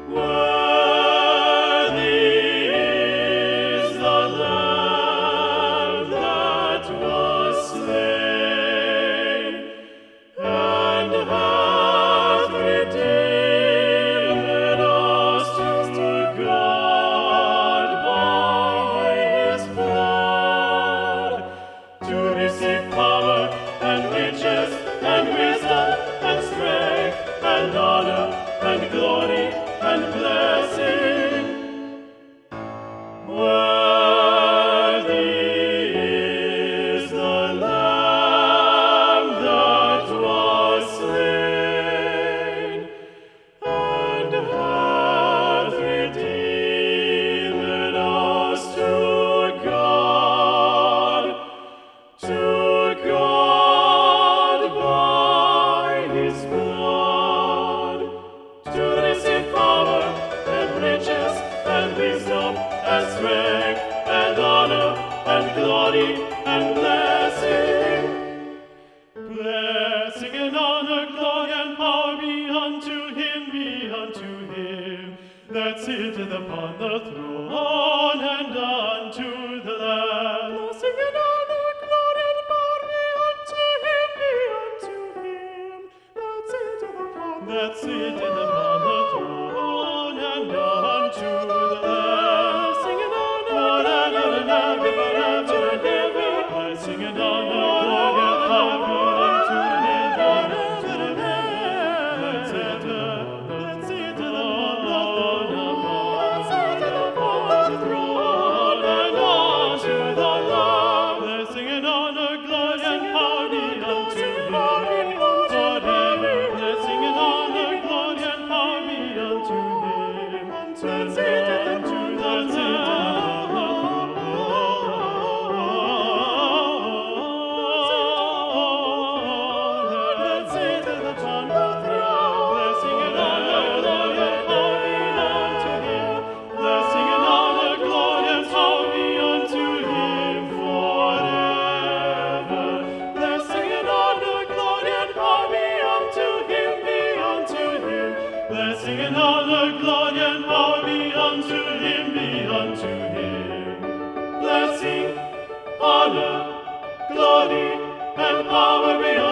Worthy is the Lamb that was slain, and hath redeemed us to God by his blood, to receive power and riches and wisdom and strength and honor and glory and blessing. Worthy is the Lamb that was slain, and hath redeemed us to God by his blood, to receive power and riches and wisdom and strength and honor and glory and blessing. Blessing and honor, glory and power be unto him that sitteth upon the throne and unto the Lamb. Blessing and honor, glory and power be unto him that sitteth upon the throne and unto the Lamb. Blessing and honor, forever and ever, forever and ever. Blessing and honor, glory and power unto him forever and ever. That sitteth upon the throne and unto the Lamb. Blessing and honor, glory and power be unto him forever. Blessing and honor, glory and power be unto him that sitteth upon the throne. That sitteth upon the throne. Blessing and honor, glory and power be unto him. Blessing and honor, glory and power be unto him forever. Blessing and honor, glory and power be unto him, Blessing and honor, glory and power be unto him, Blessing, honor, glory, and power be